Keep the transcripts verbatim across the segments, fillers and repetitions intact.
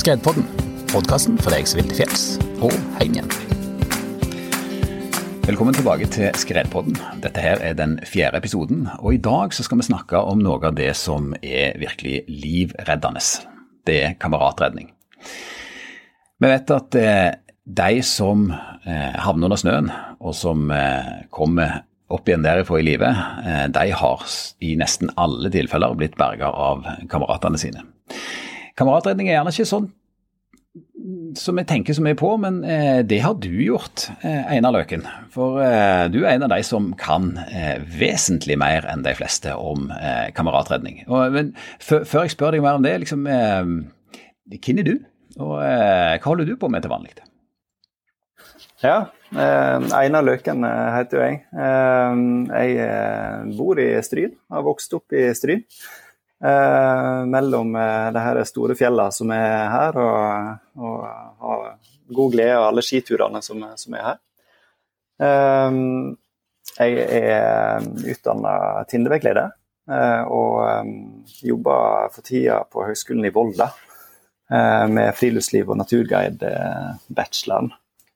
Skredpodden, podcasten for deg som vil til fjells og hjem igjen. Velkommen tilbake til Skredpodden. Dette her er den fjerde episoden, og i dag så skal vi snakke om noe av det som er virkelig livreddende. Det er kameratredning. Vi vet at eh, de som eh, havner under snøen, og som eh, kommer opp igjen derifra i livet, eh, de har i nesten alle tilfeller blitt berget av kameratene sine. Kameratredning er gjerne ikke sånn som jeg tenker så mye på, men eh, det har du gjort, eh, Einar Løken. For eh, du er en av de som kan eh, vesentlig mer enn de fleste om eh, kameratredning. Og, men før, før jeg spør deg mer om det, liksom, eh, hvem er du? Og eh, hva holder du på med til vanlig? Ja, eh, Einar Løken heter jo jeg. Eh, jeg eh, bor i Stryn, har vokst opp i Stryn. Eh, mellom eh, det her store fjellene som er her, og, og har god glede av alle skiturene som, som er her. Eh, jeg er utdannet tinderveileder, eh, og eh, jobber for tida på Høgskolen i Volda eh, med friluftsliv og naturguide eh, bacheloren.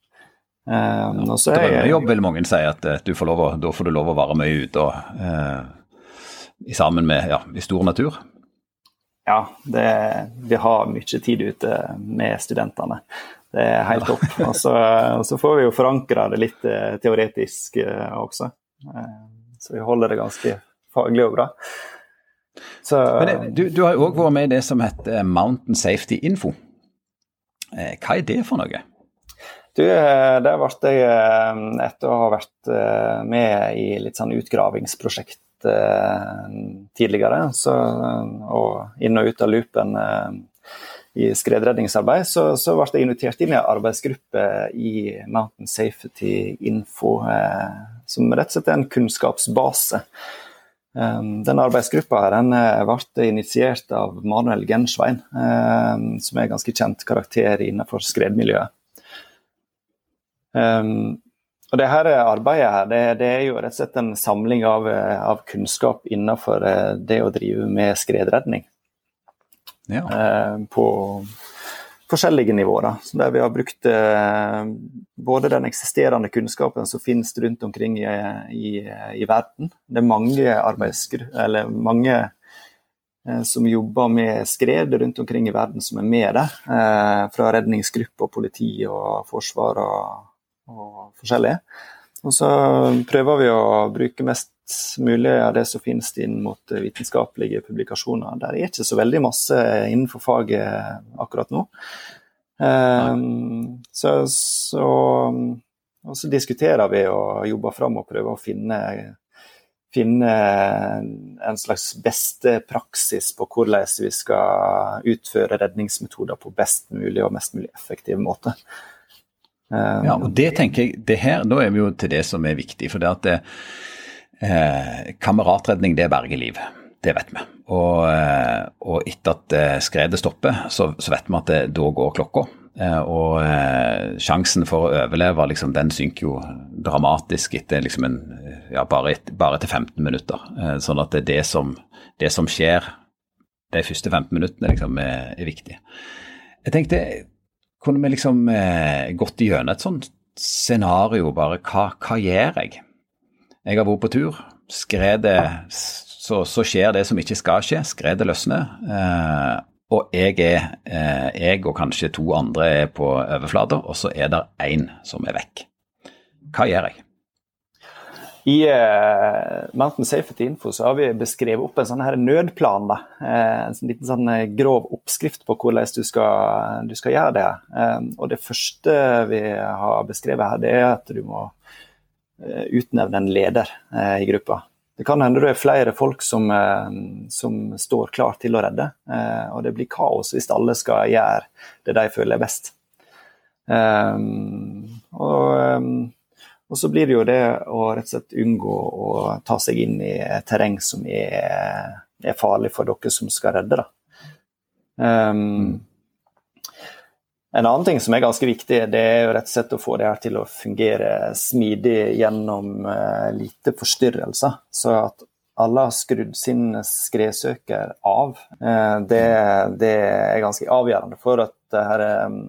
Eh, og så er jeg, jobb vil mange si at du får lov å, da får du lov å være mye ute og eh, i sammen med, ja, i stor natur? Ja, det, vi har mye tid ute med studentene. Det er helt topp. Og så, og så får vi jo forankre det litt teoretisk også. Så vi holder det ganske faglig og bra. Så, Men det, du, du har jo også vært med i det som heter Mountain Safety Info. Hva er det for noe? Du, det ble jeg etter å ha vært med i litt sånn utgravingsprosjekt tidligere, så, og inn og ut av loopen eh, i skredredningsarbeid, så, så ble jeg invitert inn i en arbeidsgruppe i Mountain Safety Info, eh, som rett og slett er en kunnskapsbase. Eh, den arbeidsgruppa her, den ble initiert av Manuel Gensvein, eh, som er ganske kjent karakter innenfor skredmiljøet. Eh, Og det her arbeidet her, det, det er jo rett og slett en samling av, av kunnskap innenfor det å drive med skredredning. Ja. Eh, på forskjellige nivåer. Så der vi har brukt eh, både den eksisterende kunnskapen som finnes rundt omkring i, i, i verden. Det er mange arbeidsgrupper, eller mange eh, som jobber med skred rundt omkring i verden som er med der. Eh, fra redningsgrupper, politi og forsvar og og forskjellige. Og så prøver vi å bruke mest mulig av det som finnes inn mot vitenskapelige publikasjoner. Der er ikke så veldig masse innenfor faget akkurat nå. Um, så, så, og så diskuterer vi og jobber frem og prøver å finne, finne en slags beste praksis på hvordan vi skal utføre redningsmetoder på best mulig og mest mulig effektiv måte. Ja, og det tenker jeg, det her, da er vi jo til det som er viktig, for det at det, eh, kameratredning, det er bergeliv, det vet vi. Og, eh, og etter at eh, skredet stopper, så, så vet vi at det, da går klokka. Eh, og eh, sjansen for å overleve, liksom, den synker jo dramatisk etter liksom en, ja, bare, et, bare til femten minutter. Eh, sånn at det, det, som, det som skjer de første femten minuttene liksom, er, er viktig. Jeg tenkte, kunne vi liksom eh, gått igjennom et sånt scenario, bare hva, hva gjør jeg? Jeg har vært på tur, skredet, så, så skjer det som ikke skal skje, skredet løsner, eh, og jeg er, eh, jeg og kanskje to andre er på overflater, og så er det en som er vekk. Hva gjør jeg? I uh, Mountain Safety Info så har vi beskrevet opp en sånn her nødplan, da. Uh, en sånn liten sånn grov oppskrift på hvordan du skal, du skal gjøre det. Uh, og det første vi har beskrevet her, det er at du må uh, utnevne en leder uh, i gruppa. Det kan hende det er flere folk som, uh, som står klar til å redde, uh, og det blir kaos hvis alle skal gjøre det de føler er best. Uh, og... Um, Og så blir det jo det å rett og slett unngå å ta seg inn i terreng som er, er farlig for dere som skal redde. Da. Um, en annen ting som er ganske viktig, det er jo rett og slett å få det her til å fungere smidig gjennom uh, lite forstyrrelser. Så at alle har skrudd sin skredsøker av. Det, det er ganske avgjørende for at det her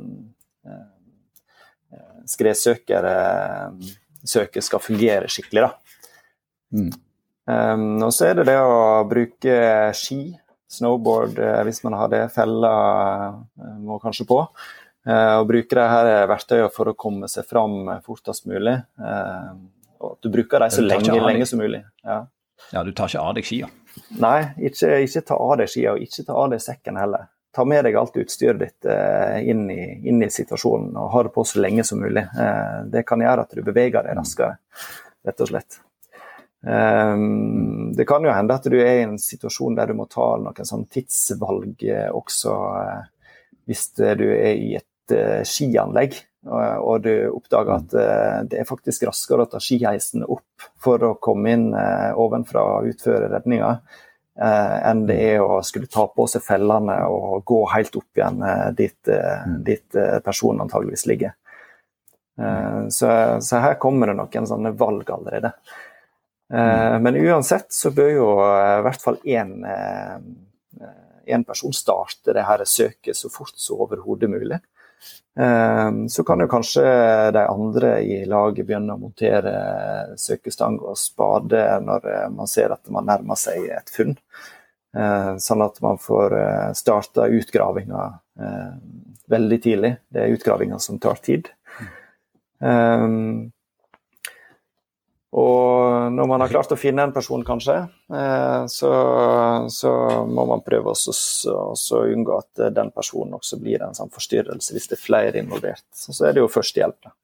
skredsøker skal fungere skikkelig da. Mm. Um, og så er det det å bruke ski, snowboard, hvis man har det, feller må kanskje på, uh, og bruke det her verktøyet for å komme seg fram fortest mulig. Uh, og du bruker det så lenge, lenge som mulig. Ja. Ja, du tar ikke av deg skia. Nei, ikke, ikke ta av deg skia, og ikke ta av deg sekken heller. Ta med deg alt utstyret ditt uh, inn, i, inn i situasjonen, og ha det på så lenge som mulig. Uh, det kan gjøre at du beveger deg raskere, rett og slett. Um, det kan jo hende at du er i en situasjon der du må ta noen sånn tidsvalg uh, også uh, hvis du er i et uh, skianlegg uh, og du oppdager at uh, det er faktisk raskere å ta skiheisen opp for å komme inn uh, ovenfra og utføre redninger uh, enn det er å skulle ta på seg fellene og gå helt opp igjen uh, dit, uh, dit uh, personen antageligvis ligger. Uh, så, så her kommer det noen sånne valg allerede. Mm. Men uansett så bør jo i hvert fall en, en person starte det her søket så fort så overhodet mulig. Så kan jo kanskje de andre i laget begynne å montere søkestang og spade når man ser at man nærmer seg et funn. Sånn at man får starta utgravinga veldig tidlig. Det er utgravinga som tar tid. Mm. Og når man har klart å finne en person kanskje, så, så må man prøve også, også unngå at den personen også blir en sånn forstyrrelse hvis det er flere involvert. Så, så er det jo førstehjelp da.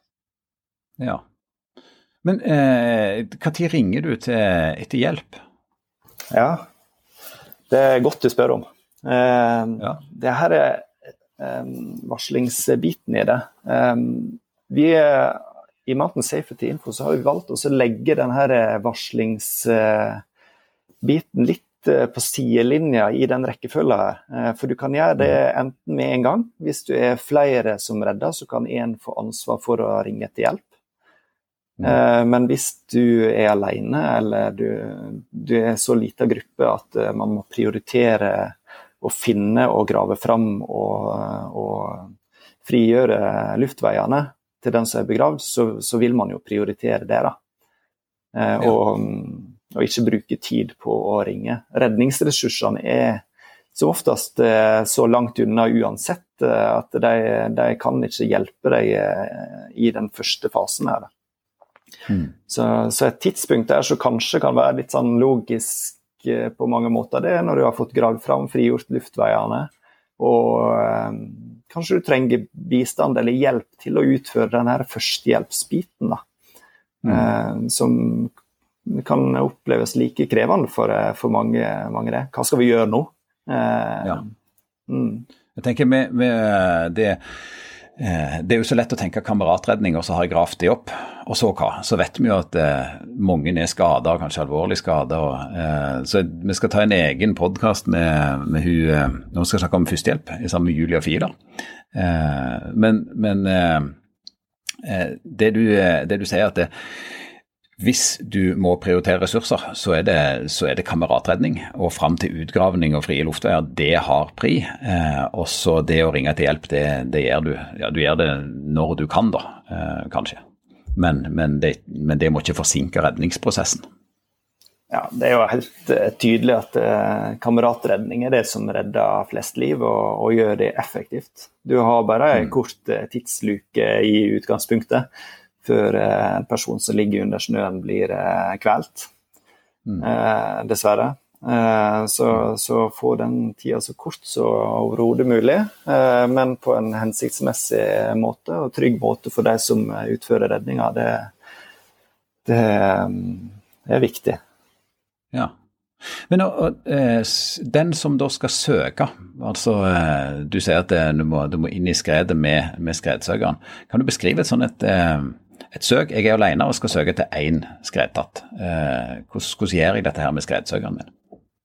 Ja. Men eh, hva tid ringer du til etter hjelp? Ja, det er godt du spør om. Eh, ja. Det her er eh, varslingsbiten i det. Eh, vi er I Mountain Safety Info så har vi valgt å legge denne varslingsbiten litt på sidelinja i den rekkefølgen. For du kan gjøre det enten med en gang. Hvis du er flere som redder, så kan en få ansvar for å ringe til hjelp. Mm. Men hvis du er alene, eller du, du er så liten gruppe at man må prioritere å finne og grave fram og, og frigjøre luftveiene, til den som er begravd, så, så vil man jo prioritere det da. Eh, ja. og, og ikke bruke tid på å ringe. Redningsressursene er som oftest eh, så langt unna uansett eh, at de, de kan ikke hjelpe deg eh, i den første fasen her. Mm. Så, så et tidspunkt der så kanskje kan være litt sånn logisk eh, på mange måter det, når du har fått gravd fram, frigjort luftveiene, og eh, kanskje du trenger bistand eller hjelp til å utføre denne førstehjelpsbiten da, mm. eh, som kan oppleves like krevende for, for mange, mange det. Hva skal vi gjøre nå? Eh, ja. mm. Jeg tenker med, med det, eh, det er jo så lett å tenke kameratredning, og så har jeg gravd det opp, og så hva? Så vet vi jo at eh, mange er skadet, og kanskje alvorlig skadet, og, eh, så vi skal ta en egen podcast med, med hun, eh, når vi skal snakke om førstehjelp, sammen med Julia Fida. Eh, men men eh, det, du, det du sier at det, hvis du må prioritere ressurser, så er det, så er det kameratredning, og frem til utgravning og frie luftveier, det har pri. Eh, og så det å ringe til hjelp, det, det gjør du. Ja, du gjør det når du kan da, eh, kanskje. Men, men, det, men det må ikke forsinke redningsprosessen. Ja, det er jo helt uh, tydelig at uh, kameratredning er det som redder flest liv, og, og gjør det effektivt. Du har bare en kort uh, tidsluke i utgangspunktet, før uh, en person som ligger under snøen blir uh, kvelt, mm. uh, dessverre. Uh, så, så få den tiden så kort så overhodet mulig, uh, men på en hensiktsmessig måte, og trygg måte for de som utfører redninger, det, det, det er viktig. Ja, men og, eh, den som da skal søke, altså eh, du sier at eh, du, må, du må inn i skredet med, med skredsøkeren. Kan du beskrive et sånn et, eh, et søk? Jeg er alene og skal søke til en skredtatt. Eh, hvordan, hvordan gjør jeg dette her med skredsøkeren min?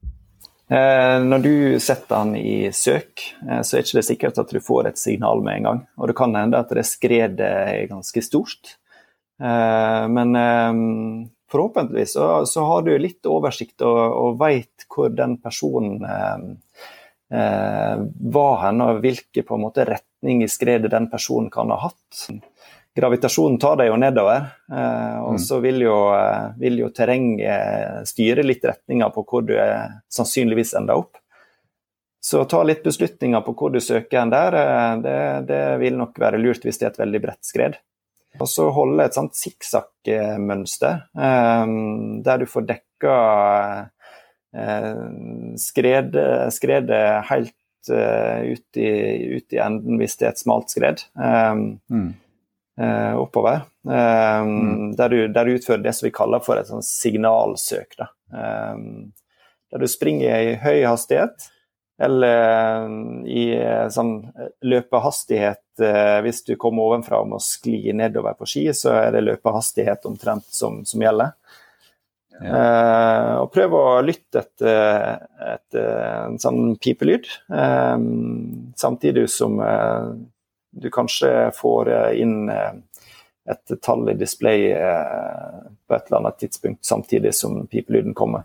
Eh, når du setter den i søk, eh, så er det ikke sikkert at du får et signal med en gang. Og det kan hende at det skredet er ganske stort. Eh, men... Eh, forhåpentligvis så, så har du litt oversikt og, og vet hvor den personen eh, eh, var hen, og hvilke på en måte retning i skredet den personen kan ha hatt. Gravitasjonen tar deg jo nedover, eh, og mm. så vil jo, vil jo terrenget styre litt retninger på hvor du er sannsynligvis ender opp. Så ta litt beslutninger på hvor du søker en der, det, det vil nok være lurt hvis det er et veldig bredt skred. Og så holde et sånt sikksakk-mønster, eh, der du får dekka eh, skred, skredet helt eh, ut, i, ut i enden hvis det er et smalt skred. Eh, mm. eh, oppover. Eh, mm. der, du, der du utfører det som vi kaller for et sånt signalsøk. Da. Eh, der du springer i høy hastighet, eller i sånn løpehastighet, hvis du kommer ovenfra og må skli nedover på ski, så er det løpehastighet omtrent som, som gjelder. Ja. Eh, og prøv å lytte etter et, en sånn pipelyd, eh, samtidig som eh, du kanskje får inn et tall i display eh, på et eller annet tidspunkt, samtidig som pipelyden kommer.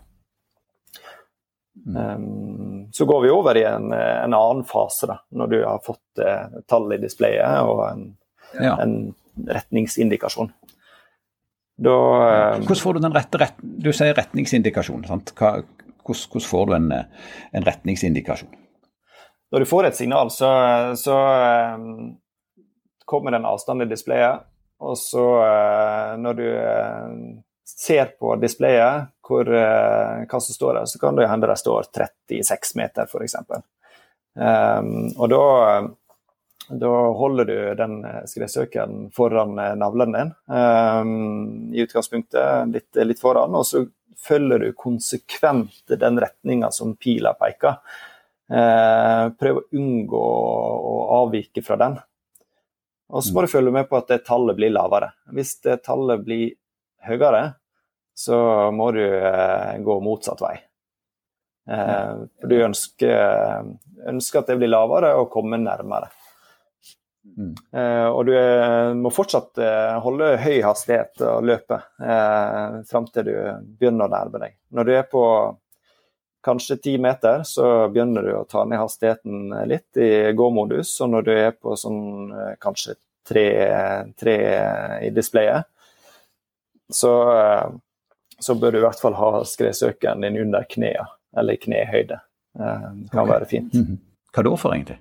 Um, så går vi over i en, en annen fase da, når du har fått uh, tall i displayet og en, ja. en retningsindikasjon. Da, um, hvordan får du den rette, rett, du sier retningsindikasjon, sant? Hva, hvordan, hvordan får du en, en retningsindikasjon? Når du får et signal, så, så um, kommer det en avstand i displayet, og så uh, når du uh, ser på displayet hvor, uh, hva som står der, så kan det hende det står trettiseks meter for eksempel. Um, og da, da holder du den skredsøkeren foran navlen din, um, i utgangspunktet litt, litt foran, og så følger du konsekvent den retningen som pila peker. Uh, prøv å unngå å avvike fra den. Og så må du følge med på at det tallet blir lavere. Hvis det tallet blir høyere, så må du eh, gå motsatt vei. Eh, for du ønsker, ønsker at det blir lavere og komme nærmere. Mm. Eh, og du eh, må fortsatt eh, holde høy hastighet og løpe eh, frem til du begynner å nærme deg. Når du er på kanskje ti meter, så begynner du å ta ned hastigheten litt i gå-modus, og når du er på sånn eh, kanskje tre, tre i displayet, så, så bør du i hvert fall ha skredsøkeren din under knea, eller i knehøyde. Det kan okay. være fint. Mm-hmm. Hva da for egentlig?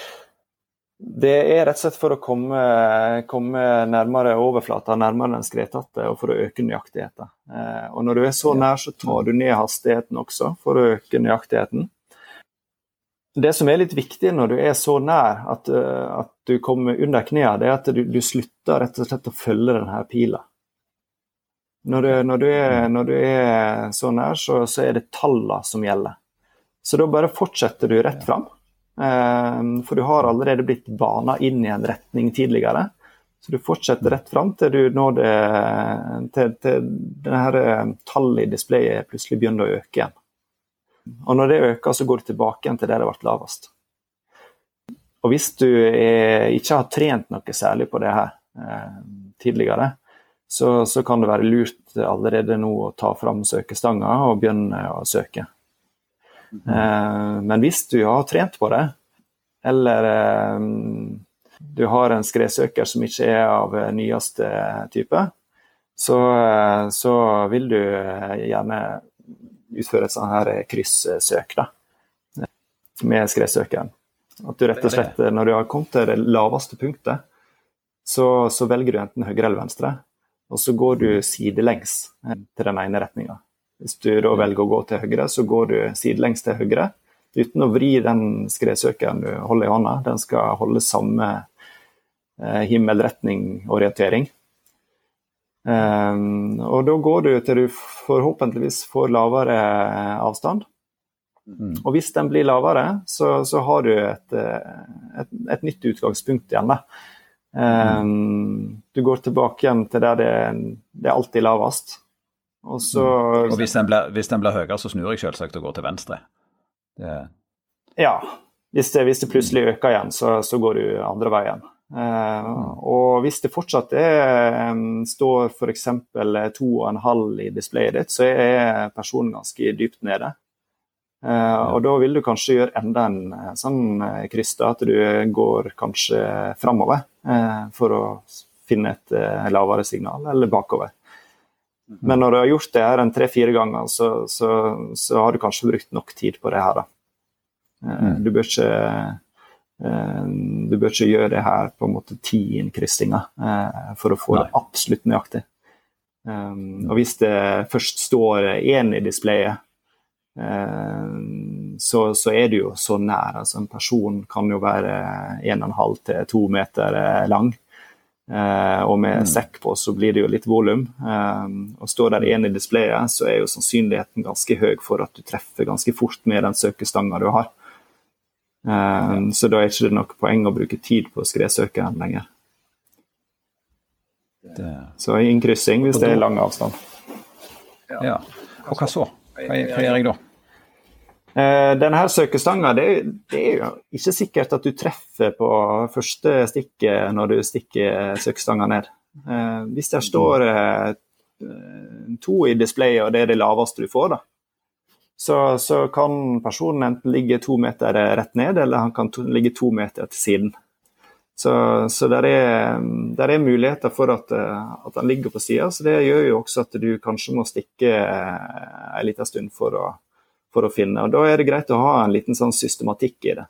Det er rett og slett for å komme, komme nærmere overflata, nærmere den skredtatte, og for å øke nøyaktigheten. Og når du er så nær, så tar du ned hastigheten også, for å øke nøyaktigheten. Det som er litt viktig når du er så nær at, at du kommer under knea, det er at du, du slutter rett og slett å følge denne pila. Når du, når, du er, når du er så nær, så, så er det tallene som gjelder. Så da bare fortsetter du rett frem. Eh, for du har allerede blitt banet inn i en retning tidligere. Så du fortsetter rett frem til du når det, til, til denne tallet i displayet plutselig begynner å øke igjen. Og når det øker, så går du tilbake igjen til der det har vært lavest. Og hvis du er, ikke har trent noe særlig på det her eh, tidligere, Så, så kan det være lurt allerede nå å ta fram søkestanga og begynne å søke. Mm-hmm. Eh, men hvis du har trent på det, eller eh, du har en skredsøker som ikke er av nyeste type, så, eh, så vil du gjerne utføre et sånn her kryssøk da, med skredsøkeren. At du rett og slett, når du har kommet til det laveste punktet, så, så velger du enten høyre eller venstre, og så går du sidelengs til den ene retningen. Hvis du da velger å gå til høyre, så går du sidelengs til høyre, uten å vri den skredsøkeren du holder i hånda. Den skal holde samme eh, himmelretning-orientering. Um, og da går du til du forhåpentligvis får lavere avstand. Mm. Og hvis den blir lavere, så, så har du et, et, et nytt utgangspunkt igjen da. Um, du går tilbake igjen til der det, det er alltid lavest. Og, så, og hvis, den blir, hvis den blir høyere, så snur jeg selvsagt og går til venstre. Det... Ja, hvis det, hvis det plutselig øker igjen, så, så går du andre veien. Uh, og hvis det fortsatt er, um, står for eksempel to og en halv i displayet ditt, så er personen ganske dypt nede. Uh, ja. Og da vil du kanskje gjøre enda en sånn uh, kryss da, at du går kanskje fremover uh, for å finne et uh, lavere signal, eller bakover. Mm-hmm. Men når du har gjort det her en tre-fire ganger, så, så, så har du kanskje brukt nok tid på det her da. Uh, mm. Du bør ikke... Du bør ikke gjøre det her på en måte ti innkryssinger eh, for å få Nei. Det absolutt nøyaktig. Um, og hvis det først står en i displayet, eh, så, så er det jo så nær. Altså en person kan jo være en og en halv til to meter lang, eh, og med mm. sekk på så blir det jo litt volum. Um, og står der en i displayet, så er jo sannsynligheten ganske høy for at du treffer ganske fort med den søkestangen du har. Um, så da er ikke det nok poeng å bruke tid på skredsøkeren lenger. Det... Så innkryssing hvis det er lang avstand. Ja, og hva så? Hva, hva gjør jeg da? Uh, denne her søkestangen, det, det er jo ikke sikkert at du treffer på første stikket når du stikker søkestangen ned. Uh, hvis det står uh, to i displayet, og det er det laveste du får da, Så, så kan personen enten ligge to meter rett ned, eller han kan to, ligge to meter til siden. Så, så der, er, der er muligheter for at, at han ligger på siden, så det gjør jo også at du kanskje må stikke en liten stund for å, for å finne. Og da er det greit å ha en liten sånn systematikk i det.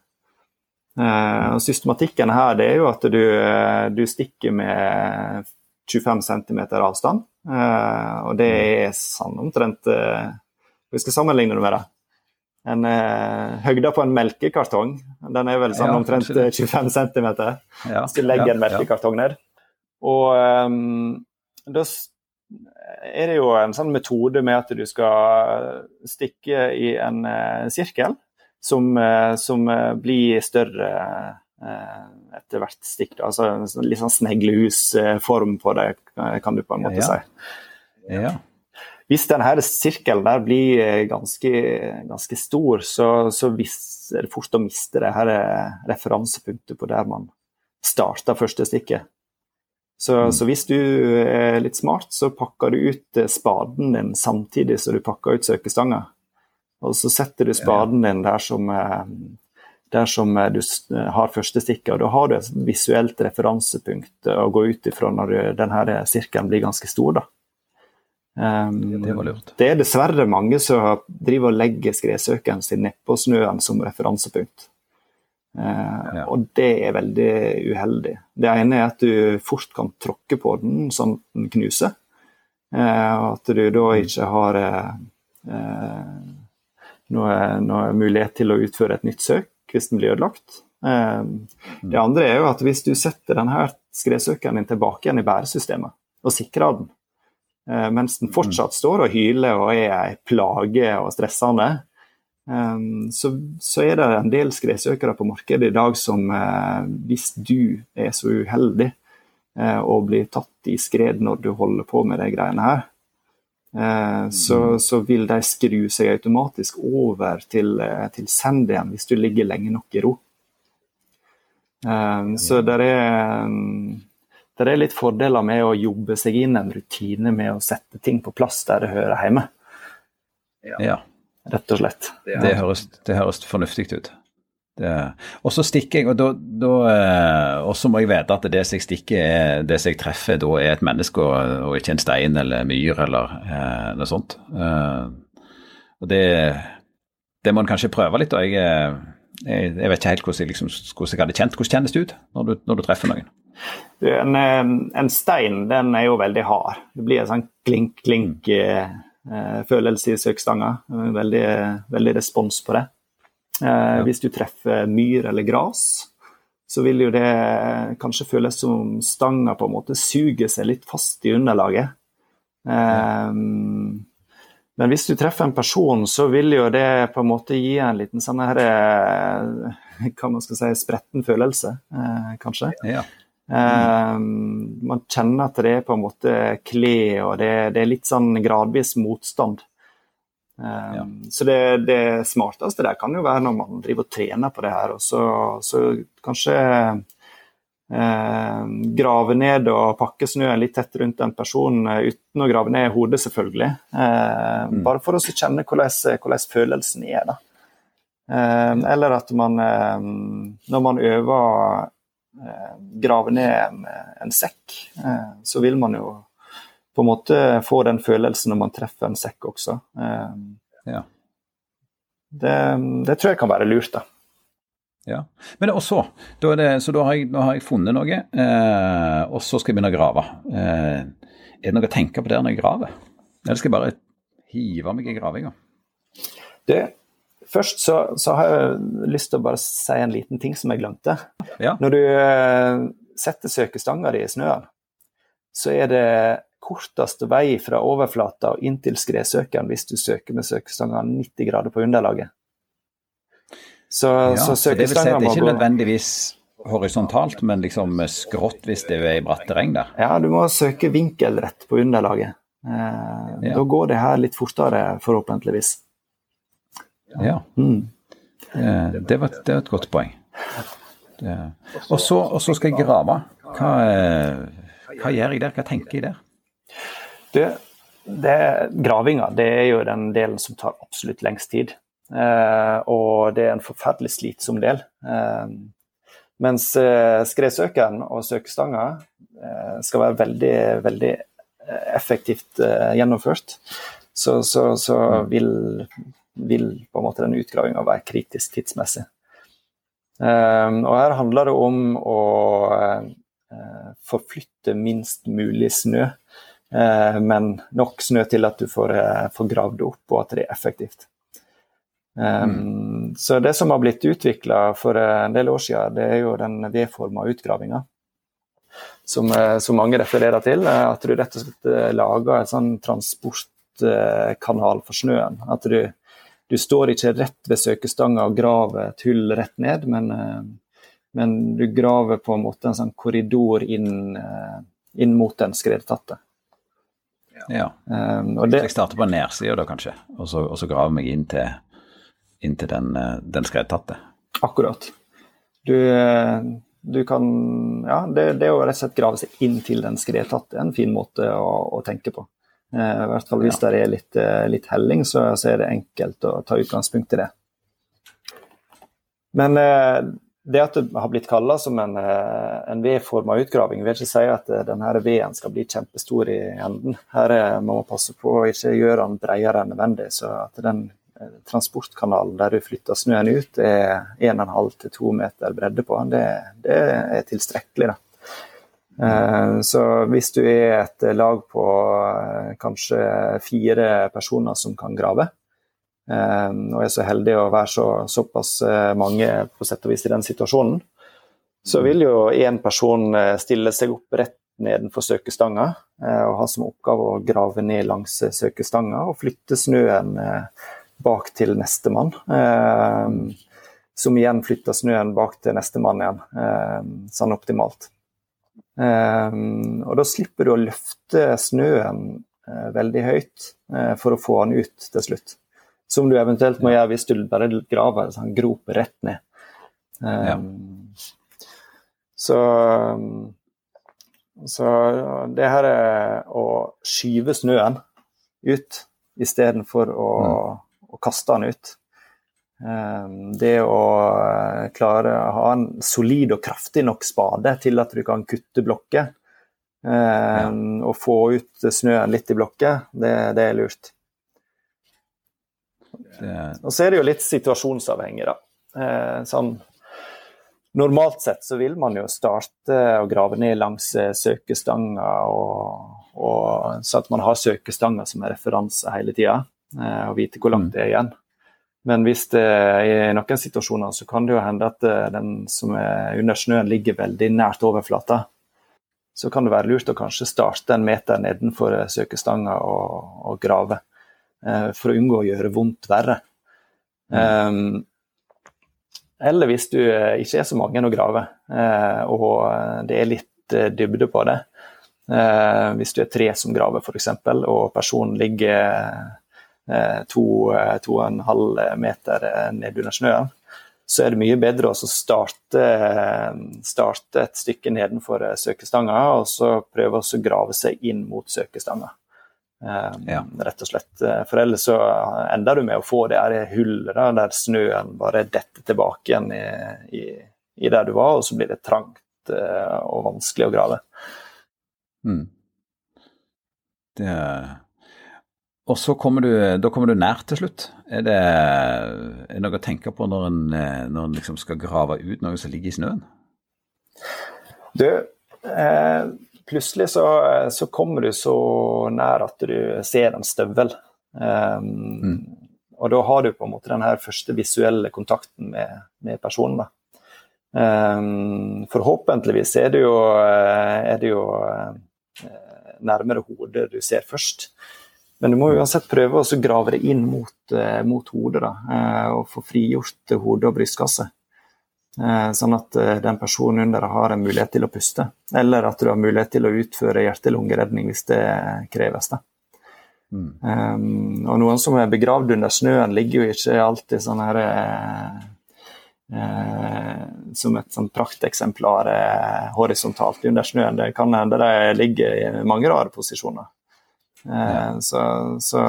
Eh, og systematikken her, det er jo at du, du stikker med tjuefem centimeter avstand, eh, og det er sånn omtrent... Vi skal sammenligne det med det. En eh, høgda på en melkekartong, den er vel sånn ja, omtrent tjuefem centimeter. Ja, hvis du legger ja, en melkekartong ned. Og um, da er det jo en sånn metode med at du skal stikke i en uh, sirkel som, uh, som uh, blir større uh, etter hvert stikk. Altså en litt sånn sneglehusform på det, kan du på en måte ja. Si. Ja. Hvis denne sirkelen der blir ganske, ganske stor, så, så er det fort å miste det her referansepunktet på der man starter første stikket. Så, mm. så hvis du er litt smart, så pakker du ut spaden din samtidig som du pakker ut søkestangen. Og så setter du spaden din der som, der som du har første stikket, og da har du et visuelt referansepunkt å gå ut ifra når denne sirkelen blir ganske stor da. Um, det var lurt. Det er dessverre mange som driver og legger skredsøkeren sin ned på snøen som referansepunkt. Uh, ja. Og det er veldig uheldig. Det ene er at du fort kan tråkke på den sånn den knuser. Uh, at du da ikke har uh, noe, noe mulighet til å utføre et nytt søk hvis den blir ødelagt. Uh, mm. Det andre er jo at hvis du setter denne skredsøkeren din tilbake igjen i bæresystemet og sikrer den, mens den fortsatt står og hyler og er en plage og stressende, så, så er det en del skredsøkere på markedet i dag som, hvis du er så uheldig og blir tatt i skred når du holder på med de greiene her, så, så vil de skru seg automatisk over til, til send igjen hvis du ligger lenge nok i ro. Så det er... Det er litt fordeler med å jobbe seg inn en rutine med å sette ting på plass der det hører hjemme. Ja. Rett og slett. Det, det, høres, det høres fornuftig ut. Og så stikker jeg, og, da, da, og så må jeg vite at det som jeg stikker, er, det som jeg treffer, da er et menneske og, og ikke en stein eller myr eller eh, noe sånt. Eh, og det, det må man kanskje prøve litt, og jeg, jeg, jeg vet ikke helt hvordan jeg, liksom, hvordan jeg hadde kjent. Hvordan kjennes det ut når du, når du treffer noen? En, en stein, den er jo veldig hard. Det blir en sånn klink-klink eh, følelse i søkstangen. Veldig, veldig respons på det. Eh, ja. Hvis du treffer myr eller gras, så vil jo det kanskje føles som stangen på en måte suger seg litt fast i underlaget. Eh, men hvis du treffer en person, så vil jo det på en måte gi en liten sånn her, hva man skal si, spretten følelse, eh, kanskje. Ja. Mm. Uh, man kjenner at det er på en måte kle, og det, det er litt sånn gradvis motstand. Uh, ja. Så det, det smarteste der kan jo være når man driver og trener på det her, og så, så kanskje eh, grave ned og pakke snøen litt tett rundt en person eh, uten å grave ned hodet selvfølgelig. Eh, mm. Bare for å kjenne hvordan, hvordan følelsen er da. Eh, eller at man, eh, når man øver eh, grave ned en, en sekk, eh, så vil man jo på en måte få den følelsen når man treffer en sekk også. Eh, ja. det, det tror jeg kan være lurt da. Ja, men også, da er det, så da har jeg, da har jeg funnet noe, eh, og så skal jeg begynne å grave. Eh, er det noe å tenke på der når jeg graver? Eller skal jeg bare hive meg i gravinga? Det, først så, så har jeg lyst til å bare si en liten ting som jeg glemte. Ja. Når du eh, setter søkestanga di i snøen, så er det korteste vei fra overflata og inn til skredsøkeren hvis du søker med søkestanga nitti grader på underlaget. Så, ja, så, så det vil si at det er ikke nødvendigvis horisontalt, men liksom skrått hvis det er i bratt terreng der. Ja, du må søke vinkelrett på underlaget. Eh, ja. Da går det her litt fortere, forhåpentligvis. Ja, mm. eh, det, var, det var et godt poeng. Det. Og, så, og så skal jeg grave. Hva, hva gjør jeg der? Hva tenker jeg der? Det, det, gravinga, det er jo den delen som tar absolutt lengst tid. Uh, og det er en forferdelig slitsom del. Uh, mens uh, skredsøkeren og søkestanga uh, skal være veldig, veldig effektivt uh, gjennomført, så, så, så vil, vil på en måte den utgravinga være kritisk tidsmessig. Uh, og her handler det om å uh, forflytte minst mulig snø, uh, men nok snø til at du får, uh, får gravd det opp, og at det er effektivt. Um, mm. Så det som har blitt utviklet for en del år siden, det er jo den V-forma utgravinga som, som mange refererer til, at du rett og slett lager en sånn transportkanal for snøen, at du, du står ikke rett ved søkestanga og graver et hull rett ned, men, men du graver på en måte en sånn korridor inn, inn mot den skredtatte. Ja, um, og det, så jeg starter på nedsiden da kanskje, og så, og så graver meg inn til inntil den, den skredtatte. Akkurat. Du, du kan, ja, det, det er jo rett og slett grave seg inn til den skredtatte, en fin måte å, å tenke på. Eh, I hvert fall hvis ja. det er litt, litt helling, så, så er det enkelt å ta utgangspunkt i det. Men eh, det at det har blitt kallet som en, en V-forma utgraving, vil ikke si at denne V-en skal bli kjempestor i enden. Her må man passe på å ikke gjøre den bredere enn nødvendig, så at den transportkanalen der du flytter snøen ut er en og en halv til to meter bredde på. Det, det er tilstrekkelig da. Eh, så hvis du er et lag på eh, kanskje fire personer som kan grave, eh, og er så heldig å være så, såpass mange på sett og vis i den situasjonen, så vil jo en person stille seg opp rett nedenfor søkestanga eh, og ha som oppgave å grave ned langs søkestanga og flytte snøen eh, bak til neste mann, eh, som igjen flytter snøen bak til neste mann igjen, eh, sånn optimalt. Eh, og da slipper du å løfte snøen eh, veldig høyt eh, for å få den ut til slutt. Som du eventuelt må gjøre hvis du bare graver sånn grop rett ned. Eh, ja. Så, så det her er å skyve snøen ut i stedet for å mm. og kaste den ut. Det å klare å ha en solid og kraftig nok spade til at du kan kutte blokker, ja. og få ut snøen litt i blokker, det, det er lurt. Det... Og så er det jo litt situasjonsavhengig da. Sånn, normalt sett så vil man jo starte å grave ned langs søkestanga, og, og, så at man har søkestanga som er referanse hele tiden, og vite hvor langt det er igjen. Men hvis det er i noen situasjoner så kan det jo hende at den som er under snøen ligger veldig nært overflata. Så kan det være lurt å kanskje starte en meter nedenfor søkestanga og, og grave, for å unngå å gjøre vondt verre. Mm. Um, eller hvis du ikke er så mange å grave, og det er litt dybde på det. Hvis du er tre som graver for eksempel, og personen ligger to, to og en halv meter ned under snøen, så er det mye bedre å starte, starte et stykke nedenfor søkestanga, og så prøve å grave seg inn mot søkestanga. Um, ja. Rett og slett. For ellers så ender du med å få det her hullet da, der snøen bare detter tilbake igjen i, i, i der du var, og så blir det trangt uh, og vanskelig å grave. Mm. Det er... Og så kommer du, da kommer du nær til slutt. Er det, er det noe å tenke på når en, når en liksom skal grave ut noe som ligger i snøen? Du, eh, plutselig så, så kommer du så nær at du ser en støvel. Um, mm. Og da har du på en måte den her første visuelle kontakten med, med personen. Da. Um, forhåpentligvis er det jo, er det jo uh, nærmere hodet du ser først. Men du må uansett prøve å grave det inn mot, uh, mot hodet da, uh, og få frigjort hodet og brystkasse. Uh, sånn at uh, den personen under har en mulighet til å puste, eller at du har mulighet til å utføre hjerte-lungeredning hvis det kreves. Da. Mm. Um, og noen som er begravd under snøen ligger jo ikke alltid sånn her uh, uh, som et sånn prakteksemplar uh, horisontalt under snøen. Det kan hende de ligger i mange rare posisjoner. Ja. Så, så,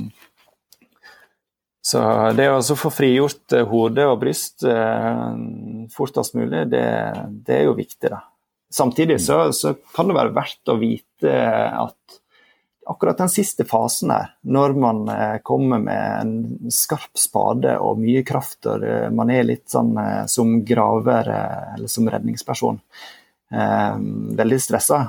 så det å få frigjort hode og bryst eh, fortest mulig, det, det er jo viktig da. Samtidig så, så kan det være verdt å vite at akkurat den siste fasen her, når man eh, kommer med en skarp spade og mye kraft, og man er litt sånn eh, som graver eh, eller som redningsperson, eh, veldig stresset,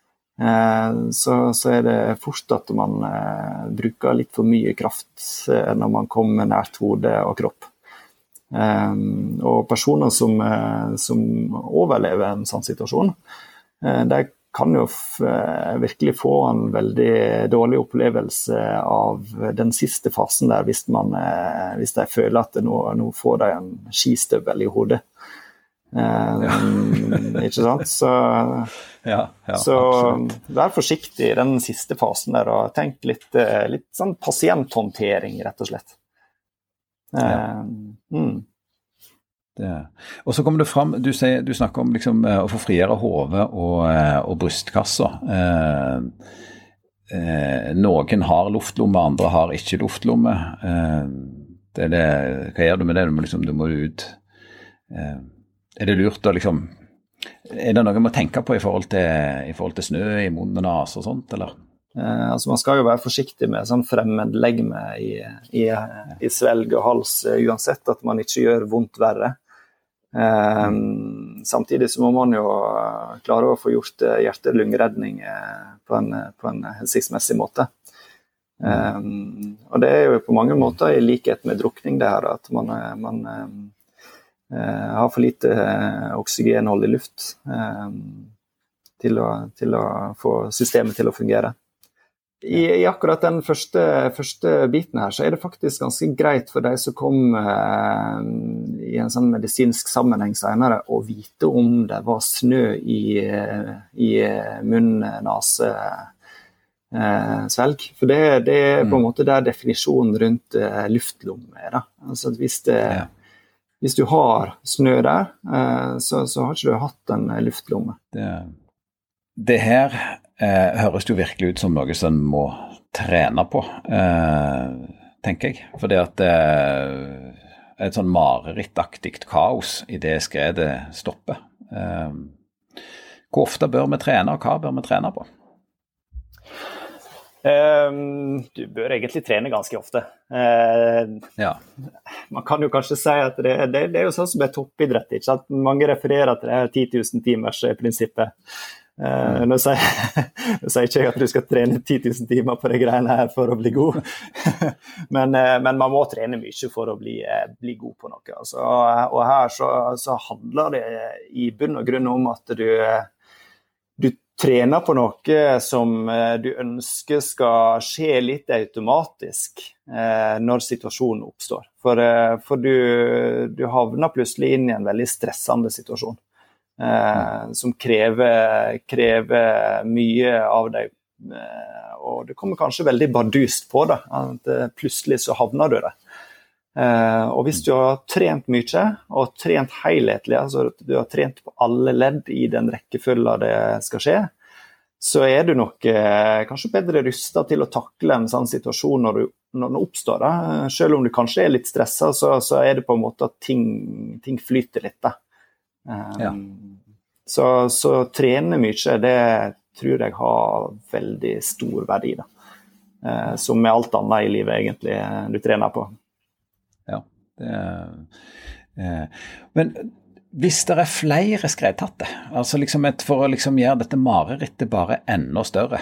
Så, så er det fort at man eh, bruker litt for mye kraft eh, når man kommer nært hode og kropp. Eh, og personer som, eh, som overlever en sånn situasjon, eh, de kan jo f- virkelig få en veldig dårlig opplevelse av den siste fasen der, hvis, man, eh, hvis de føler at nå, nå får de en skistøvel i hodet. Uh, ja. Ikke sant? Så, ja, ja, så vær forsiktig i den siste fasen der, og tenk litt, litt sånn pasienthåndtering, rett og slett. Uh, ja. mm. Det. Og så kommer du frem, du, sier, du snakker om liksom, å få frigjøre hodet og, og brystkassa. Uh, uh, noen har luftlomme, andre har ikke luftlomme. Uh, det er det, hva gjør du med det? Du må, liksom, du må ut... Uh, Er det lurt å liksom, er det noe man tenker på i forhold til, i forhold til snø i munnen og nase og sånt, eller? Eh, altså man skal jo være forsiktig med sånn fremmedlegme i, i, i svelg og hals, uansett at man ikke gjør vondt verre. Eh, mm. Samtidig så må man jo klare å få gjort hjerte-lungeredning på en, på en hensiktsmessig måte. Mm. Eh, og det er jo på mange måter i likhet med drukning det her, at man... man Uh, har for lite uh, oksygenhold i luft uh, til, å, til å få systemet til å fungere. I, i akkurat den første, første biten her, så er det faktisk ganske greit for de som kom uh, i en sånn medisinsk sammenheng senere, å vite om det var snø i, uh, i munn, nase, uh, svelg. For det, det er på en måte der definisjonen rundt uh, luftlomme er. Da. Altså hvis det ja. Hvis du har snø der, så, så har ikke du hatt en luftlomme. Det, det her eh, høres jo virkelig ut som noe som må trene på, eh, tenker jeg. For det at det er et sånn marerittaktig kaos i det skredet stopper. Eh, hvor ofte bør vi trene, og hva bør vi trene på? Um, du bør egentlig trene ganske ofte. Uh, ja. Man kan jo kanskje si at det, det, det er jo sånn som er toppidrett, ikke sant? Mange refererer til det her ti tusen timers prinsippet. Uh, nå sier, nå sier ikke jeg at du skal trene ti tusen timer på de greiene her for å bli god, men, uh, men man må trene mye for å bli, uh, bli god på noe. Altså, og her så, så handler det i bunn og grunn om at du, du trener på noe som du ønsker skal skje litt automatisk eh, når situasjonen oppstår. For, eh, for du, du havner plutselig inn i en veldig stressende situasjon, eh, som krever, krever mye av deg. Eh, og det kommer kanskje veldig bardust på det, at plutselig så havner du der. Uh, og hvis du har trent mye, og trent helhetlig, altså at du har trent på alle ledd i den rekkefølgen det skal skje, så er du nok uh, kanskje bedre rustet til å takle en sånn situasjon når, du, når den oppstår. Da. Selv om du kanskje er litt stresset, så, så er det på en måte at ting, ting flyter litt. Da. Um, ja. så, så trene mye, det tror jeg har veldig stor verdi. Da. Uh, som med alt annet i livet egentlig du trener på. Ja, det er, eh, men hvis det er flere skredtatte, altså liksom et, for å liksom gjøre dette marerittet bare enda større,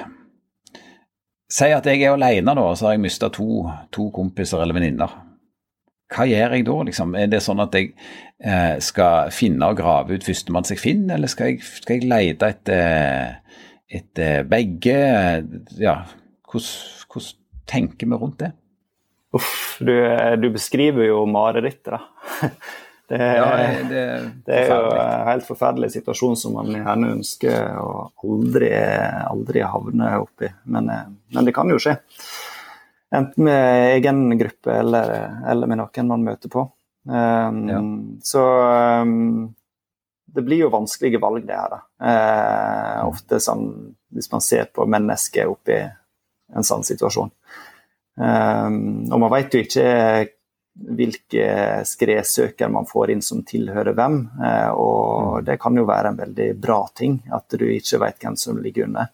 si at jeg er alene da, og så har jeg mistet to, to kompiser eller venninner. Hva gjør jeg da? Liksom? Er det sånn at jeg eh, skal finne og grave ut førstemann jeg finner, eller skal jeg, skal jeg lete etter, etter begge? Ja, hvordan, hvordan tenker vi rundt det? Uff, du, du beskriver jo marerittet da. Det, ja, det, det er jo en helt forferdelig situasjon som man gjerne ønsker å aldri, aldri havne oppi. Men, men det kan jo skje. Enten med egen gruppe eller, eller med noen man møter på. Um, ja. Så um, det blir jo vanskelige valg det her da. Uh, ofte sånn, hvis man ser på mennesker oppi en sånn situasjon. Um, og man vet jo ikke hvilke skredsøker man får inn som tilhører hvem, uh, og det kan jo være en veldig bra ting at du ikke vet hvem som ligger under.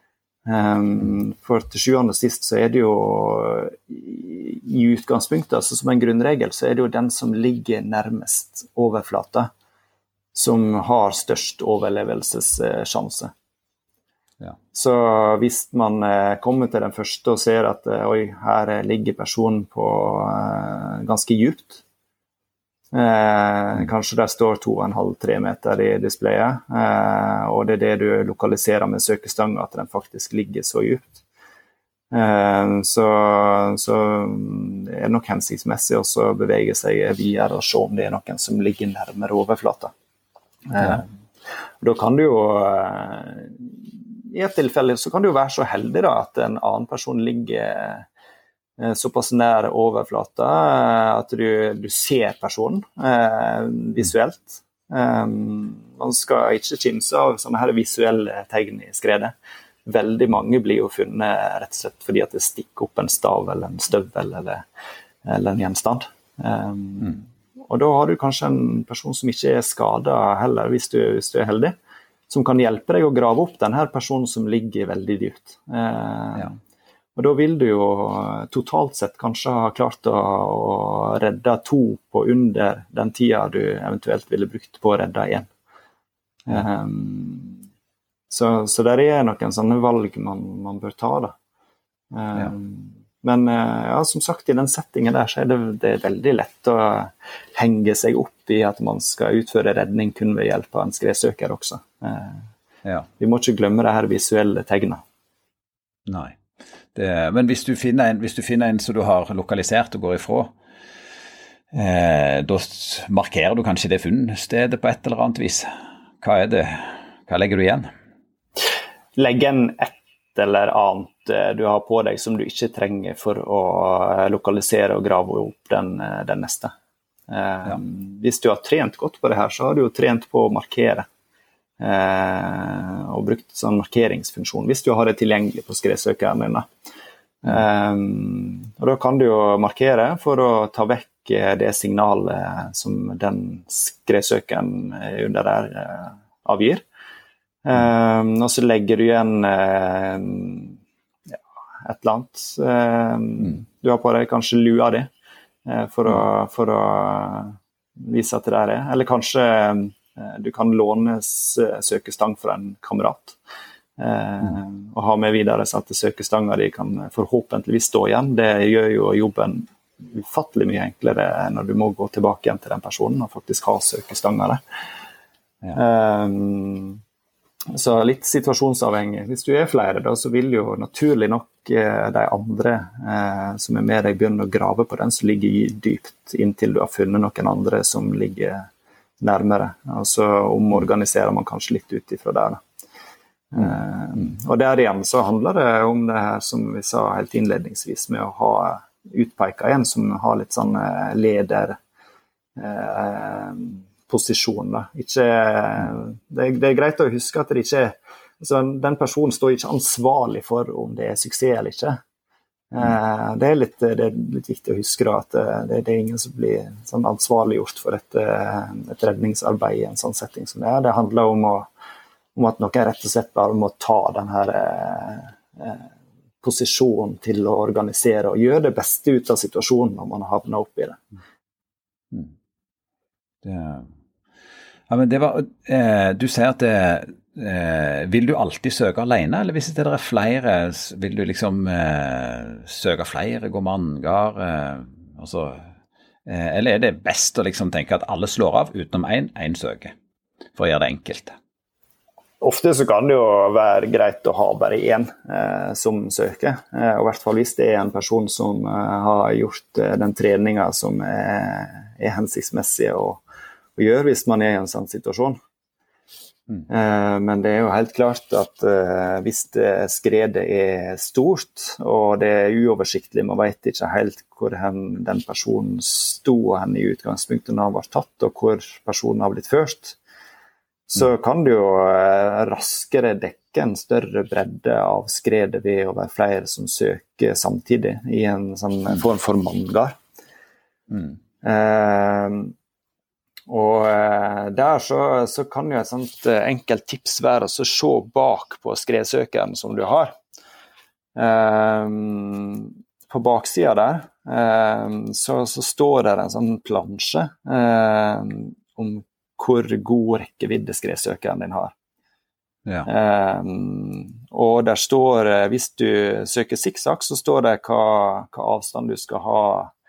Um, for til sjuende og sist så er det jo i, i utgangspunktet, altså som en grunnregel, så er det jo den som ligger nærmest overflata som har størst overlevelsessjanse. Ja. Så hvis man eh, kommer til den første og ser at eh, oi, her ligger personen på eh, ganske djupt. Eh, kanskje der står to og en halv til tre meter i displayet, eh, og det er det du lokaliserer med søkestanga, at den faktisk ligger så djupt. Eh, så, så er det nok hensiktsmessig også å bevege seg videre og se om det er noen som ligger nærmere overflata. Eh, ja. Da kan du jo... Eh, I et tilfelle så kan det jo være så heldig da, at en annen person ligger eh, såpass nær overflata eh, at du, du ser personen eh, visuelt. Um, man skal ikke kimse av sånne her visuelle tegn i skredet. Veldig mange blir jo funnet rett og slett fordi at det stikker opp en stav eller en støvel eller, eller en gjenstand. Um, mm. Og da har du kanskje en person som ikke er skadet heller, hvis du, hvis du er heldig, som kan hjelpe deg å grave opp denne personen som ligger veldig dypt. Eh, ja. Og da vil du jo totalt sett kanskje ha klart å, å redde to på under den tida du eventuelt ville brukt på å redde en. Eh, så, så der er noen sånne valg man, man bør ta da. Eh, ja. Men ja, som sagt, i den settingen der så er det, det er veldig lett å henge seg opp i at man skal utføre redning kun ved hjelp av en skredsøker også. Eh, ja. Vi må ikke glemme det her visuelle tegnet. Nei, det, men hvis du, finner en, hvis du finner en som du har lokalisert og går ifra, eh, da markerer du kanskje det funnstedet på et eller annet vis. Hva er det? Hva legger du igjen? Legg en et eller annet du har på deg som du ikke trenger for å lokalisere og grave opp den, den neste. Ja. Hvis du har trent godt på det her, så har du jo trent på å markere og brukt sånn markeringsfunksjon hvis du har det tilgjengelig på skredsøkeren din. Mm. Og da kan du jo markere for å ta vekk det signalet som den skredsøkeren under der avgir. Um, og så legger du igjen uh, ja, et eller annet uh, mm. du har på deg kanskje lua di uh, for, å, for å vise at det der er, eller kanskje uh, du kan låne søkestang fra en kamerat uh, mm. og ha med videre så at søkestanga di kan forhåpentligvis stå igjen. Det gjør jo jobben ufattelig mye enklere når du må gå tilbake igjen til den personen og faktisk ha søkestanga der. Ja. Um, Så litt situasjonsavhengig. Hvis du er flere, da, så vil jo naturlig nok eh, de andre eh, som er med deg begynne å grave på den som ligger dypt, inntil du har funnet noen andre som ligger nærmere. Og så omorganiserer man kanskje litt ut ifra der. Mm. Eh, og der igjen så handler det om det her som vi sa helt innledningsvis, med å ha utpeket en som har litt sånn leder eh, posisjon. Da. Ikke, det, det er greit å huske at det ikke, altså, den personen står ikke ansvarlig for om det er suksess eller ikke. Eh, det, er litt, det er litt viktig å huske da, at det, det er ingen som blir sånn ansvarliggjort for et, et redningsarbeid i en sånn setting som det er. Det handler om, å, om at noen rett og slett bare må ta den her eh, posisjonen til å organisere og gjøre det beste ut av situasjonen når man havner opp i det. Mm. det Ja, men det var, eh, du sier at det, eh, vil du alltid søke alene, eller hvis det er flere, vil du liksom eh, søke flere, gå manngard, eh, altså, eh, eller er det best å liksom tenke at alle slår av utenom en, en søker, for å gjøre det enkelt? Ofte så kan det jo være greit å ha bare en eh, som søker, eh, og i hvert fall hvis det er en person som eh, har gjort eh, den treningen som er, er hensiktsmessig å å gjøre hvis man er i en sånn situasjon. Mm. Eh, men det er jo helt klart at eh, hvis det skredet er stort, og det er uoversiktlig, man vet ikke helt hvor hen den personen stod hen i utgangspunktet når han var tatt, og hvor personen har blitt først, så mm. kan du jo eh, raskere dekke en større bredde av skredet ved å være flere som søker samtidig i en sånn form for manngard. Mm. Eh, Og der så, så kan jo et sånt enkelt tips være å se bak på skredsøkeren som du har. Um, på baksiden der um, så, så står det en sånn plansje um, om hvor god rekkevidde skredsøkeren din har. Ja. Um, og der står, hvis du søker zigzag, så står det hva, hva avstand du skal ha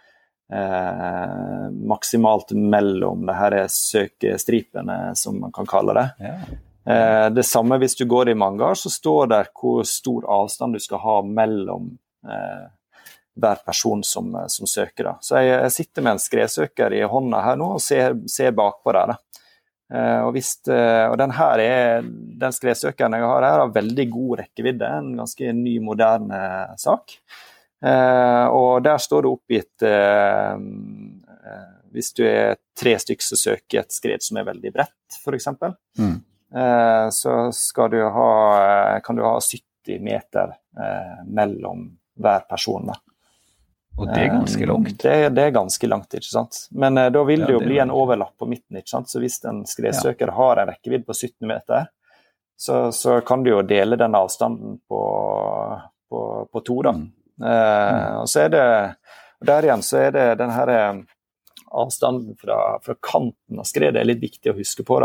Eh, maksimalt mellom det her søkestripene, som man kan kalle det. Ja. Eh, det samme hvis du går i manngard, så står det hvor stor avstand du skal ha mellom eh, hver person som, som søker. Da. Så jeg, jeg sitter med en skredsøker i hånda her nå og ser, ser bakpå der. Da. Eh, og, hvis, og den her er, den skredsøkeren jeg har her har veldig god rekkevidde, en ganske ny, moderne sak. Uh, og der står det oppgitt uh, uh, hvis du er tre stykker som søker et skred som er veldig bredt, for eksempel, mm. uh, så skal du ha, kan du ha sytti meter uh, mellom hver person. Da. Og det er ganske langt. Uh, det, det er ganske langt, ikke sant? Men uh, da vil ja, det jo bli en overlapp på midten, ikke sant? Så hvis en skredsøker ja. har en rekkevidd på sytten meter, så, så kan du jo dele den avstanden på, på, på to, da. Mm. Uh, og så er det, og der igjen så er det den her avstanden fra, fra kanten av skredet er litt viktig å huske på da.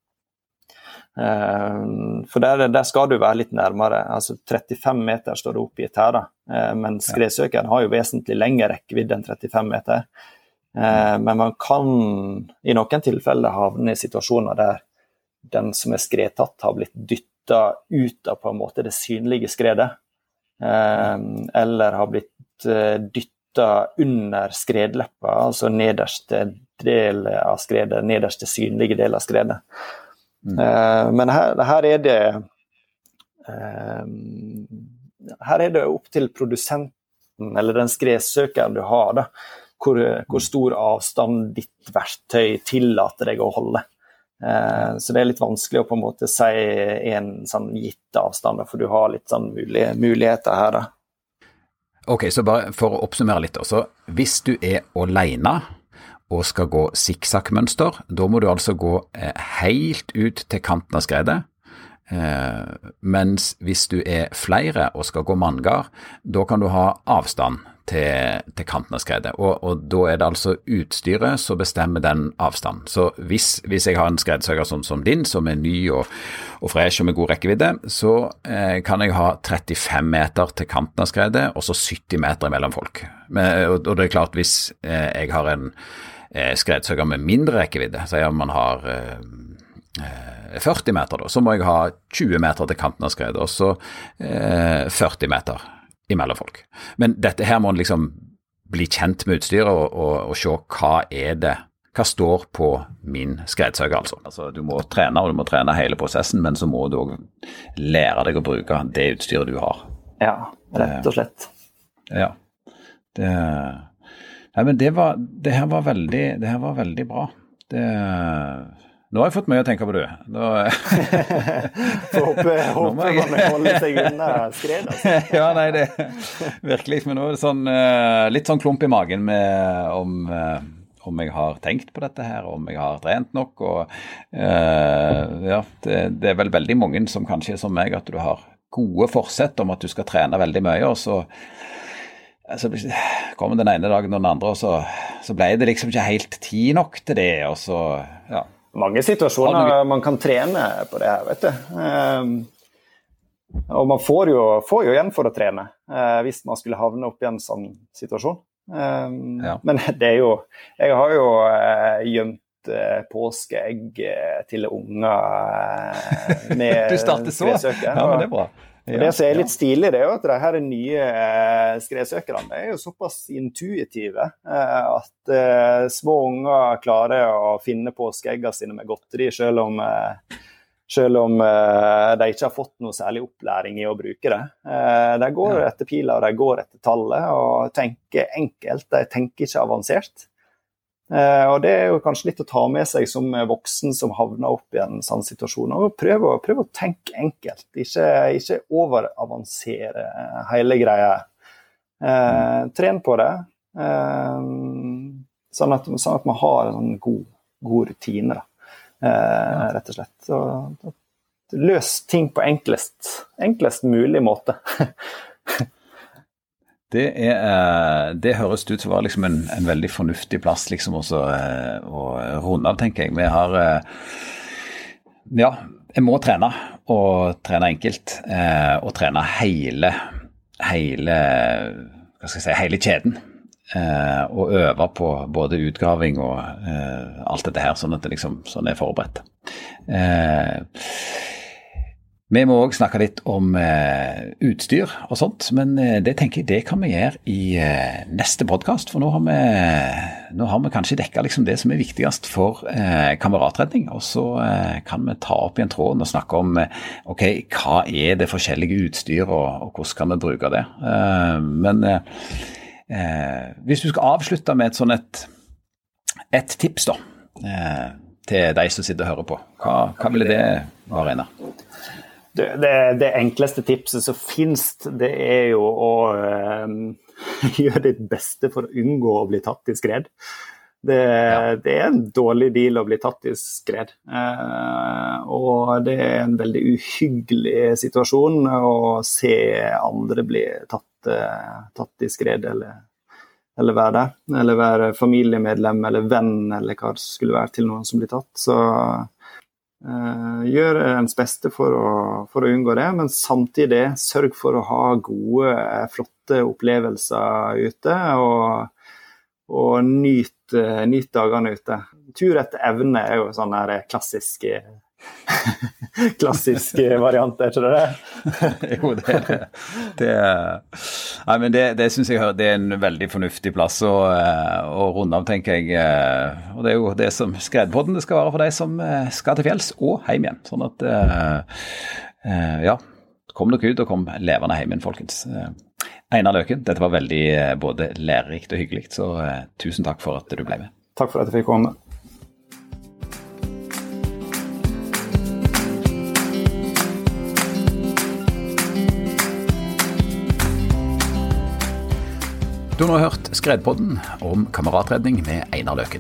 Uh, for der, der skal du være litt nærmere, altså trettifem meter står det oppgitt her da, uh, men skredsøkeren har jo vesentlig lengre rekkevidde enn trettifem meter, uh, men man kan i noen tilfeller havne i situasjoner der den som er skredtatt har blitt dyttet ut av på en måte det synlige skredet, eller har blitt dyttet under skredleppa, altså nederste del av skredet, nederste synlige del av skredet. Mm. Men her, her er det her er det opp til produsenten, eller den skredsøkeren du har, da, hvor, hvor stor avstand ditt verktøy tillater deg å holde. Så det er litt vanskelig å på en måte si en sånn gitt avstand, for du har litt sånn mulige, muligheter her da. Ok, så bare for å oppsummere litt også, hvis du er alene og skal gå zigzag-mønster, da må du altså gå helt ut til kanten av skredet, mens hvis du er flere og skal gå manngard, da kan du ha avstand til, til kanten av skredet, og, og da er det altså utstyret som bestemmer den avstanden. Så hvis, hvis jeg har en skredsøker sånn som din, som er ny og, og fresh og med god rekkevidde, så eh, kan jeg ha trettifem meter til kanten av skredet, og så sytti meter mellom folk. Men, og, og det er klart, hvis eh, jeg har en eh, skredsøker med mindre rekkevidde, så er man har eh, førti meter da, så må jeg ha tjue meter til kanten av skredet, og så eh, førti meter imellom folk. Men dette her må liksom bli kjent med utstyret og, og, og se hva er det, hva står på min skredsøker altså. Altså du må trene, og du må trene hele prosessen, men så må du også lære deg å bruke det utstyret du har. Ja, rett og slett. Ja, Det, nei, men det, var, det, her var veldig, det her var veldig bra. Det, nå har jeg fått mye å tenke på, du. Nå, Får håpe, håpe man holder seg unna skred. Altså. Ja, nei, det virkelig. Men nå er det sånn, litt sånn klump i magen med om, om jeg har tenkt på dette her, om jeg har trent nok. Og, ja, det, det er vel veldig mange som kanskje er som meg, at du har gode forsett om at du skal trene veldig mye, og så så kommer den ene dagen og den andre, og så, så ble det liksom ikke helt tid nok til det, og så, ja. Mange situasjoner du... man kan trene på det her, vet du. Um, og man får jo, får jo igjen for å trene, uh, hvis man skulle havne opp i en sånn situasjon. Um, ja. Men det er jo, jeg har jo uh, gjemt uh, påskeegg uh, til unger uh, med du starter så? skredsøker. Ja, men det er bra. Ja, det som er litt stilig, det er jo at de her nye eh, skredsøkerne er jo såpass intuitive eh, at eh, små unger klarer å finne påskeeggene sine med godteri, selv om, eh, selv om eh, de ikke har fått noe særlig opplæring i å bruke det. Eh, de går ja. etter piler, de går etter tallet, og tenker enkelt, de tenker ikke avansert. Uh, og det er jo kanskje litt å ta med seg som voksen som havner opp i en sånn situasjon, og prøve, prøve å tenke enkelt, ikke, ikke overavansere hele greia. Uh, tren på det, uh, sånn, at, sånn at man har en sånn god, god rutine, da. Uh, rett og slett. Så, løs ting på enklest, enklest mulig måte. Det, er, det høres ut som var liksom en, en veldig fornuftig plass liksom også, å runde av, tenker jeg. Vi har, ja, jeg må trene, og trene enkelt, og trene hele, hele, hva skal jeg si, hele kjeden, og øve på både utgraving og alt dette her, sånn at det liksom sånn er forberedt. Vi må også snakke litt om eh, utstyr og sånt, men eh, det tenker jeg det kan vi gjøre i eh, neste podcast, for nå har vi, nå har vi kanskje dekket liksom det som er viktigst for eh, kameratredning, og så eh, kan vi ta opp i en tråd og snakke om eh, ok, hva er det forskjellige utstyr, og, og hvordan kan vi bruke det. Eh, men eh, hvis du skal avslutte med et sånn et, et tips da, eh, til deg som sitter og hører på, hva, hva ville det være, Einar? Det, det, det enkleste tipset som finnes, det er jo å uh, gjøre ditt beste for å unngå å bli tatt i skred. Det, ja. det er en dårlig deal å bli tatt i skred. Uh, og det er en veldig uhyggelig situasjon å se andre bli tatt, uh, tatt i skred, eller, eller være det. Eller være familiemedlem, eller venn, eller hva det skulle være til noen som blir tatt. Så Uh, gjør ens beste for å, for å unngå det, men samtidig sørg for å ha gode, flotte opplevelser ute, og, og nyt, nyt dagene ute. Tur etter evne er jo sånn her klassisk klassisk variant, er ikke det det? Jo, det er det. det nei, men det, det synes jeg det er en veldig fornuftig plass å, å runde av, tenker jeg. Og det er jo det som Skredpodden det skal være for deg som skal til fjells og hjem igjen. Sånn at, ja, kom dere ut og kom levende hjem igjen, folkens. Einar Løken, dette var veldig både lærerikt og hyggelig, så tusen takk for at du ble med. Takk for at jeg fikk komme. Du har nå hørt Skredpodden om kameratredning med Einar Løken.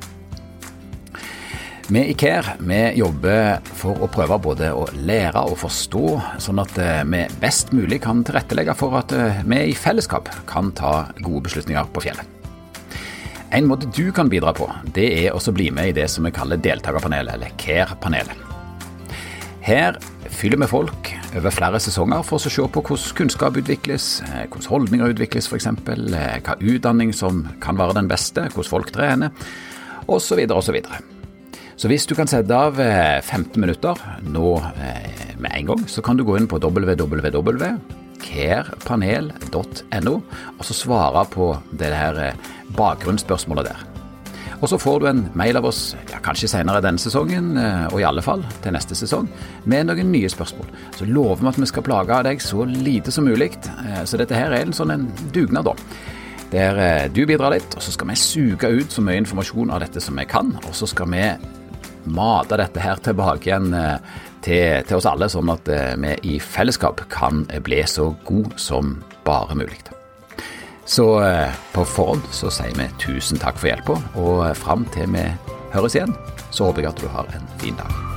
Vi i Care vi jobber for å prøve både å lære og forstå, sånn at vi best mulig kan tilrettelegge for at vi i fellesskap kan ta gode beslutninger på fjellet. En måte du kan bidra på, det er også å bli med i det som vi kaller deltakerpanelet, eller Care-panelet. Her fyller vi folk over flere sesonger for å se på hvordan kunnskap utvikles, hvordan holdninger utvikles for eksempel, hva utdanning som kan være den beste, hvordan folk trener, og så videre og så videre. Så hvis du kan sette av femten minutter nå med en gang, så kan du gå inn på w w w punktum carepanel punktum no og så svare på det her bakgrunnsspørsmålet der. Og så får du en mail av oss, ja, kanskje senere denne sesongen, og i alle fall til neste sesong, med noen nye spørsmål. Så lover vi at vi skal plage deg så lite som mulig, så dette her er en sånn en dugnad da. der du bidrar litt, og så skal vi suge ut så mye informasjon av dette som vi kan, og så skal vi mate dette her tilbake igjen til, til oss alle, sånn at vi i fellesskap kan bli så god som bare mulig. Så på forhånd så sier vi tusen takk for hjelpen, og frem til vi høres igjen, så håper jeg at du har en fin dag.